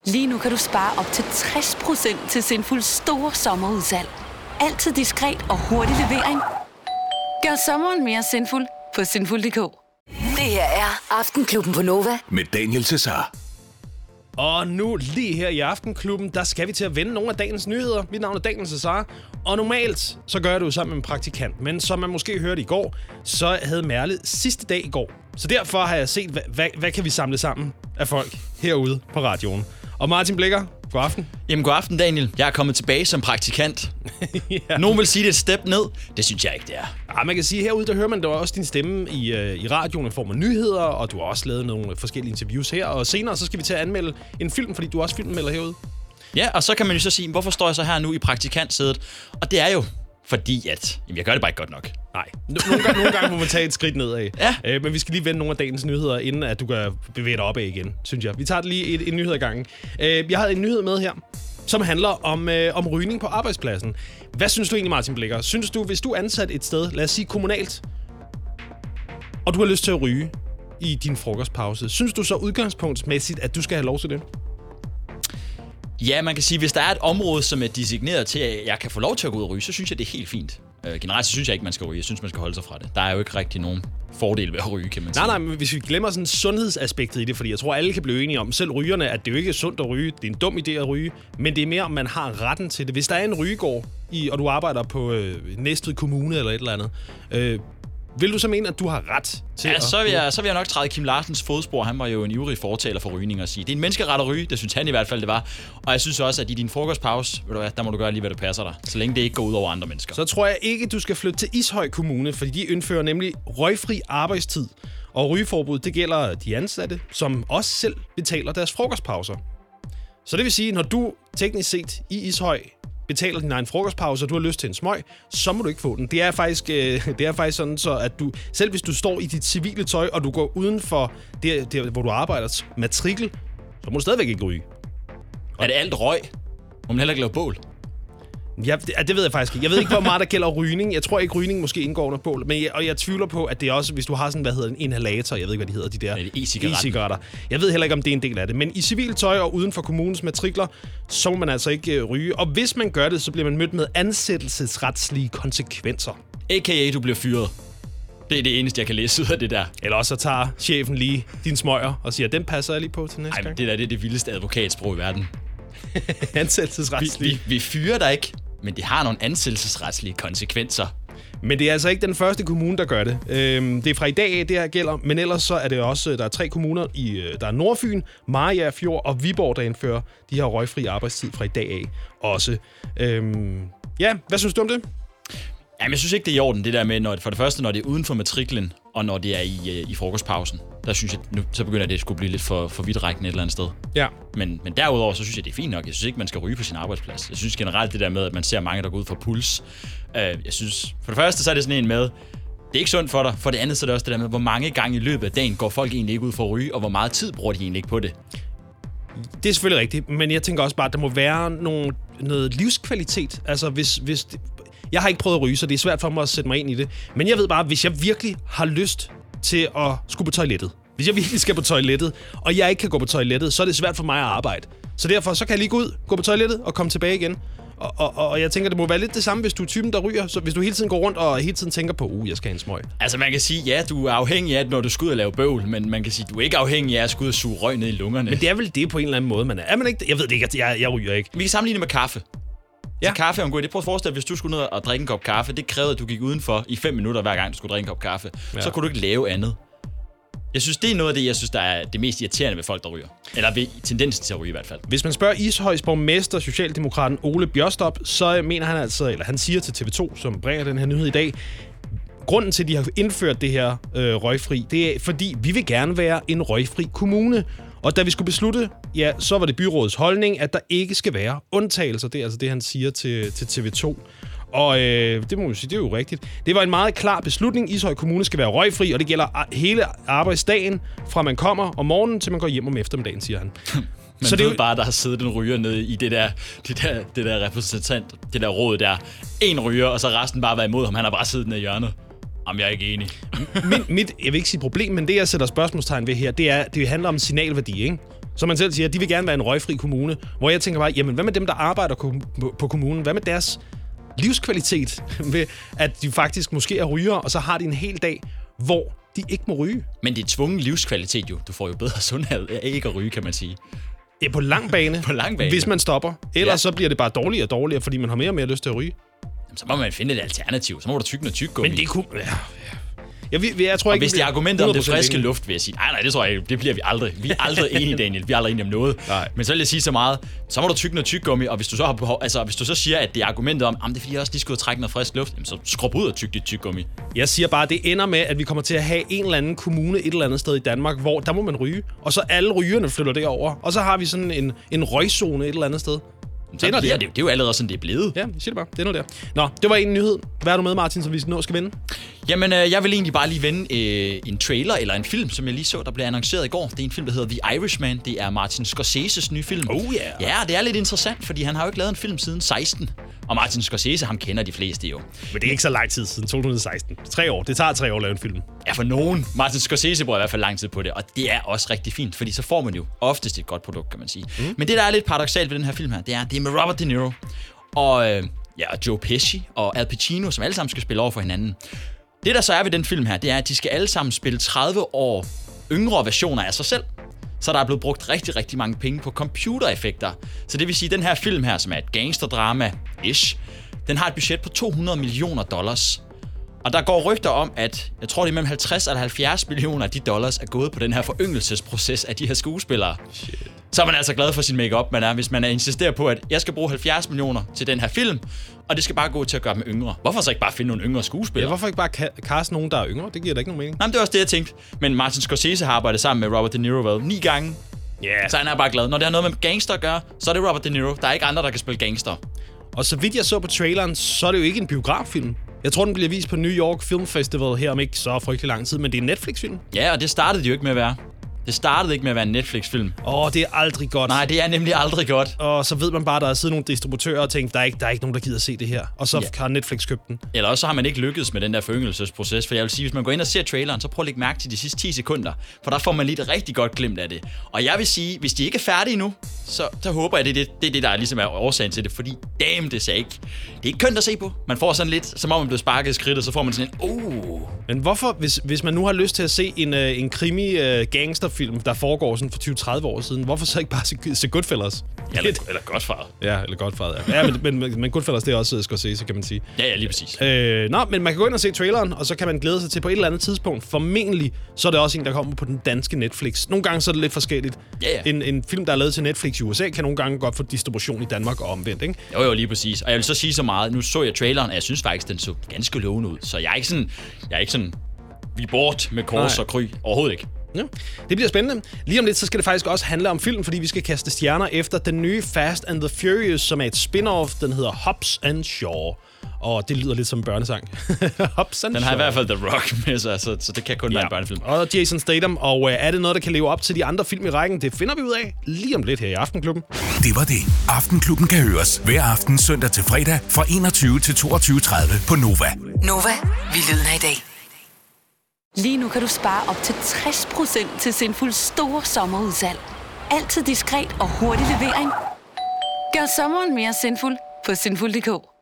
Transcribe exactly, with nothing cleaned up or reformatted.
Lige nu kan du spare op til tres procent til Sinfuls store sommerudsalg. Altid diskret og hurtig levering. Gør sommeren mere sinful på sinful punktum d k. Det her er Aftenklubben på Nova med Daniel Cesar. Og nu lige her i Aftenklubben, der skal vi til at vende nogle af dagens nyheder. Mit navn er Daniel Cesar, og normalt så gør jeg det jo sammen med en praktikant. Men som man måske hørte i går, så havde Merle sidste dag i går. Så derfor har jeg set, hvad, hvad, hvad kan vi samle sammen af folk herude på radioen. Og Martin Blikker, god aften. Jamen god aften, Daniel. Jeg er kommet tilbage som praktikant. ja. Nogen vil sige, det er et step ned. Det synes jeg ikke, det er. Ja, man kan sige, herude der hører man der også din stemme i, øh, i radioen i form af nyheder, og du har også lavet nogle forskellige interviews her. Og senere så skal vi til at anmelde en film, fordi du er også filmmelder herude. Ja, og så kan man jo så sige, hvorfor står jeg så her nu i praktikantsædet? Og det er jo fordi, at jamen, jeg gør det bare ikke godt nok. Nej, nogle gange, nogle gange må man tage et skridt nedad. Ja. Øh, men vi skal lige vende nogle af dagens nyheder, inden at du kan bevæge dig opad igen, synes jeg. Vi tager det lige et, en nyhed ad gangen. Øh, jeg har en nyhed med her, som handler om, øh, om rygning på arbejdspladsen. Hvad synes du egentlig, Martin Blikker? Synes du, hvis du er ansat et sted, lad os sige kommunalt, og du har lyst til at ryge i din frokostpause, synes du så udgangspunktsmæssigt, at du skal have lov til det? Ja, man kan sige, hvis der er et område, som er designeret til, at jeg kan få lov til at gå ud og ryge, så synes jeg, det er helt fint. Øh, generelt så synes jeg ikke, man skal ryge. Jeg synes, man skal holde sig fra det. Der er jo ikke rigtig nogen fordel ved at ryge, kan man sige. Nej, nej, men hvis vi glemmer sådan sundhedsaspektet i det, fordi jeg tror, alle kan blive enige om, selv rygerne, at det jo ikke er sundt at ryge. Det er en dum idé at ryge, men det er mere, om man har retten til det. Hvis der er en rygegård, i, og du arbejder på øh, Næstved Kommune eller et eller andet, øh, vil du så mene, at du har ret til ja, at... så vil, jeg, så vil jeg nok træde Kim Larsens fodspor. Han var jo en ivrig fortaler for rygning og sige, det er en menneskeret at ryge, det synes han i hvert fald, det var. Og jeg synes også, at i din frokostpause, ved du hvad, der må du gøre lige, hvad det passer dig, så længe det ikke går ud over andre mennesker. Så tror jeg ikke, du skal flytte til Ishøj Kommune, fordi de indfører nemlig røgfri arbejdstid. Og rygeforbud, det gælder de ansatte, som også selv betaler deres frokostpauser. Så det vil sige, når du teknisk set i Ishøj betaler din egen frokostpause, og du har lyst til en smøg, så må du ikke få den. Det er faktisk, øh, det er faktisk sådan, så at du, selv hvis du står i dit civile tøj, og du går uden for det, det hvor du arbejder, matrikel, så må du stadigvæk ikke ryge. Er det alt røg? Må man heller ikke lave bål? Ja, det, det ved jeg faktisk ikke. Jeg ved ikke, hvor meget der gælder rygning. Jeg tror ikke, rygning måske indgår under bål. Men jeg, og jeg tvivler på, at det er også, hvis du har sådan, hvad hedder en inhalator, jeg ved ikke, hvad de hedder, de der ja, e-cigaretter. e-cigaretter. Jeg ved heller ikke, om det er en del af det. Men i civil tøj og uden for kommunens matrikler, så må man altså ikke uh, ryge. Og hvis man gør det, så bliver man mødt med ansættelsesretslige konsekvenser. A K A du bliver fyret. Det er det eneste, jeg kan læse ud af det der. Eller også så tager chefen lige din smøger og siger, den passer jeg lige på til næste Ej, gang. det der det er det vildeste advokatsprog i verden. Ansættelsesretslige. Vi, vi, vi fyrer dig ikke, men det har nogle ansættelsesretslige konsekvenser. Men det er altså ikke den første kommune, der gør det. Øhm, det er fra i dag, det her gælder, men ellers så er det også, der er tre kommuner, i, der er Nordfyn, Mariagerfjord og Viborg, der indfører de her røgfri arbejdstid fra i dag af også. Øhm, ja, hvad synes du om det? Jamen, jeg synes ikke, det er i orden, det der med, når, for det første, når det er uden for matriklen, og når det er i, i frokostpausen. Der synes jeg, nu, så begynder det at skulle blive lidt for, for vidtrækkende et eller andet sted. Ja. Men, men derudover, så synes jeg, det er fint nok. Jeg synes ikke, man skal ryge på sin arbejdsplads. Jeg synes generelt det der med, at man ser mange, der går ud for puls. Øh, jeg synes, for det første, så er det sådan en med, det er ikke sundt for dig. For det andet, så er det også det der med, hvor mange gange i løbet af dagen går folk egentlig ikke ud for at ryge, og hvor meget tid bruger de egentlig ikke på det. Det er selvfølgelig rigtigt, men jeg tænker også bare, at der må være nogle, noget livskvalitet. Altså, hvis... hvis det, jeg har ikke prøvet at ryge, så det er svært for mig at sætte mig ind i det. Men jeg ved bare, hvis jeg virkelig har lyst til at skulle på toilettet, hvis jeg virkelig skal på toilettet, og jeg ikke kan gå på toilettet, så er det svært for mig at arbejde. Så derfor så kan jeg lige gå ud, gå på toilettet og komme tilbage igen. Og, og, og jeg tænker, det må være lidt det samme, hvis du er typen, der ryger. Så hvis du hele tiden går rundt og hele tiden tænker på, uh, jeg skal have en smøg. Altså man kan sige, ja, du er afhængig af det, når du skal ud og lave bøvl, men man kan sige, du er ikke afhængig af at skulle ud og suge røg ned i lungerne. Men det er vel det på en eller anden måde, man er. Er man ikke? Jeg ved det ikke, jeg, jeg ryger ikke. Vi kan sammenligne med kaffe. Ja. Så kaffe er en god idé. Prøv at forestille dig, hvis du skulle ned og drikke en kop kaffe, det krævede, at du gik udenfor i fem minutter hver gang, du skulle drikke en kop kaffe. Ja. Så kunne du ikke lave andet. Jeg synes, det er noget af det, jeg synes, der er det mest irriterende ved folk, der ryger. Eller ved tendensen til at ryge i hvert fald. Hvis man spørger Ishøjs borgmester, socialdemokraten Ole Bjørstop, så mener han altså, eller han siger til T V to, som bringer den her nyhed i dag, grunden til, at de har indført det her øh, røgfri, det er, fordi vi vil gerne være en røgfri kommune. Og da vi skulle beslutte, ja, så var det byrådets holdning, at der ikke skal være undtagelser. Det er altså det, han siger til, til T V to. Og øh, det må man sige, det er jo rigtigt. Det var en meget klar beslutning. Ishøj Kommune skal være røgfri, og det gælder hele arbejdsdagen, fra man kommer om morgenen, til man går hjem om eftermiddagen, siger han. Man så ved det jo bare, der har siddet en ryger nede i det der, det der, det der repræsentant, det der råd der. En ryger, og så resten bare var imod ham. Han har bare siddet nede i hjørnet. Jamen, jeg er ikke enig. mit, mit, jeg vil ikke sige problem, men det, jeg sætter spørgsmålstegn ved her, det er, det handler om signalværdi, ikke? som man selv siger, de vil gerne være en røgfri kommune, hvor jeg tænker bare, jamen hvad med dem, der arbejder på kommunen? Hvad med deres livskvalitet ved, at de faktisk måske er ryger, og så har de en hel dag, hvor de ikke må ryge? Men det er tvungen livskvalitet jo. Du får jo bedre sundhed af ikke at ryge, kan man sige. Ja, på lang bane, på lang bane. Hvis man stopper. Ellers ja. så bliver det bare dårligere og dårligere, fordi man har mere og mere lyst til at ryge. Jamen, så må man finde et alternativ. Så må du tygge noget tyggegummi. Men det kunne... Ja, ja. Jeg, jeg, jeg tror og ikke, hvis det er argumentet om det friske enig. luft, vil jeg sige, nej, nej, det tror jeg ikke. Det bliver vi aldrig. Vi er aldrig enige, Daniel. Vi er aldrig enige om noget. Nej. Men så vil jeg sige så meget, så må du tygge noget tyggegummi, og hvis du så har behov, altså hvis du så siger, at det er argumentet om, at det er fordi jeg også lige skulle trække noget frisk luft, jamen, så skrub ud og tyg dit tyggegummi. Jeg siger bare, at det ender med, at vi kommer til at have en eller anden kommune et eller andet sted i Danmark, hvor der må man ryge, og så alle rygerne flytter derover, og så har vi sådan en, en røgzone et eller andet sted. Det er, det, det, det er jo allerede sådan, det er blevet. Ja, jeg siger det bare. Det er noget der. Nå, det var en nyhed. Hvad er du med, Martin, som vi nå skal vende? Jamen, øh, jeg vil egentlig bare lige vende øh, en trailer eller en film, som jeg lige så, der blev annonceret i går. Det er en film, der hedder The Irishman. Det er Martin Scorseses nye film. Oh yeah. Ja, det er lidt interessant, fordi han har jo ikke lavet en film siden seksten. Og Martin Scorsese, ham kender de fleste jo. Men det er ikke så lang tid siden, to tusind og seksten. Tre år. Det tager tre år at lave en film. Ja, for nogen. Martin Scorsese bruger i hvert fald lang tid på det, og det er også rigtig fint, fordi så får man jo oftest et godt produkt, kan man sige. Mm. Men det, der er lidt paradoksalt ved den her film her, det er, det er med Robert De Niro og øh, ja, Joe Pesci og Al Pacino, som alle sammen skal spille over for hinanden. Det, der så er ved den film her, det er, at de skal alle sammen spille tredive år yngre versioner af sig selv. Så der er blevet brugt rigtig, rigtig mange penge på computereffekter. Så det vil sige, at den her film her, som er et gangsterdrama-ish, den har et budget på to hundrede millioner dollars. Og der går rygter om, at jeg tror, det er mellem halvtreds eller halvfjerds millioner af de dollars er gået på den her foryngelsesproces af de her skuespillere. Shit. Så er man altså glad for sin make-up, man er, hvis man er insisterer på, at jeg skal bruge halvfjerds millioner til den her film, og det skal bare gå til at gøre dem yngre. Hvorfor så ikke bare finde nogle yngre skuespillere? Ja, hvorfor ikke bare ka- kaste nogen, der er yngre? Det giver da ikke nogen mening. Nej, men det er også det, jeg tænkte. Men Martin Scorsese har arbejdet sammen med Robert De Niro vel, ni gange. Yeah. Så han er bare glad. Når det har noget med gangster at gøre, så er det Robert De Niro. Der er ikke andre, der kan spille gangster. Og så vidt jeg så på traileren, så er det jo ikke en biograffilm. Jeg tror, den bliver vist på New York Film Festival her om ikke så frygtelig lang tid, men det er en Netflix-film. Ja, og det startede de jo ikke med at være. Det startede ikke med at være en Netflix-film. Åh, oh, det er aldrig godt. Nej, det er nemlig aldrig godt. Og så ved man bare, at der er siddet nogle distributører og tænkt, der er ikke, der er ikke nogen, der gider se det her. Og så ja. har Netflix købt den. Eller også har man ikke lykkedes med den der foryngelsesproces. For jeg vil sige, hvis man går ind og ser traileren, så prøv at lægge mærke til de sidste ti sekunder. For der får man lige et rigtig godt glimt af det. Og jeg vil sige, hvis de ikke er færdige nu, så, så håber jeg, det er det, det, det, der ligesom er årsagen til det. Fordi damn, det er ikke. Det er ikke kønt at se på. Man får sådan lidt, som om man bliver sparket i skridtet, så får man sådan en, uh. Men hvorfor, hvis, hvis man nu har lyst til at se en, uh, en krimi-gangsterfilm, der foregår sådan for tyve til tredive år siden, hvorfor så ikke bare se, se Goodfellas? Eller, eller Godfather. Ja, eller Godfather. Ja, ja men, men, men Goodfellas, det er også Scorsese, kan man sige. Ja, ja, lige præcis. Øh, nå, men man kan gå ind og se traileren, og så kan man glæde sig til på et eller andet tidspunkt. Formentlig, så er det også en, der kommer på den danske Netflix. Nogle gange så er det lidt forskelligt. Ja, ja. En, en film, der er lavet til Netflix i U S A, kan nogle gange godt få distribution i Danmark og omvendt, ikke? Jo, jo, lige præcis. Og jeg vil så sige så meget. Nu så jeg traileren, og jeg synes faktisk, den så ganske lovende ud. Så jeg er ikke sådan, jeg er ikke sådan, vi er bort med kors Nej. og kry. Overhovedet ikke. Ja, det bliver spændende. Lige om lidt, så skal det faktisk også handle om film, fordi vi skal kaste stjerner efter den nye Fast and the Furious, som er et spin-off. Den hedder Hobbs and Shaw. Og det lyder lidt som en børnesang. Hobbs and Den har Shaw. i hvert fald The Rock med sig, så, så det kan kun ja. være en børnefilm. Og Jason Statham. Og øh, er det noget, der kan leve op til de andre film i rækken? Det finder vi ud af lige om lidt her i Aftenklubben. Det var det. Aftenklubben kan høres hver aften søndag til fredag fra enogtyve til toogtyve tredive på Nova. Nova, vi lyden af i dag. Lige nu kan du spare op til tres procent til Sinfuls store sommerudsalg. Altid diskret og hurtig levering. Gør sommeren mere sinful på sinful punktum d k.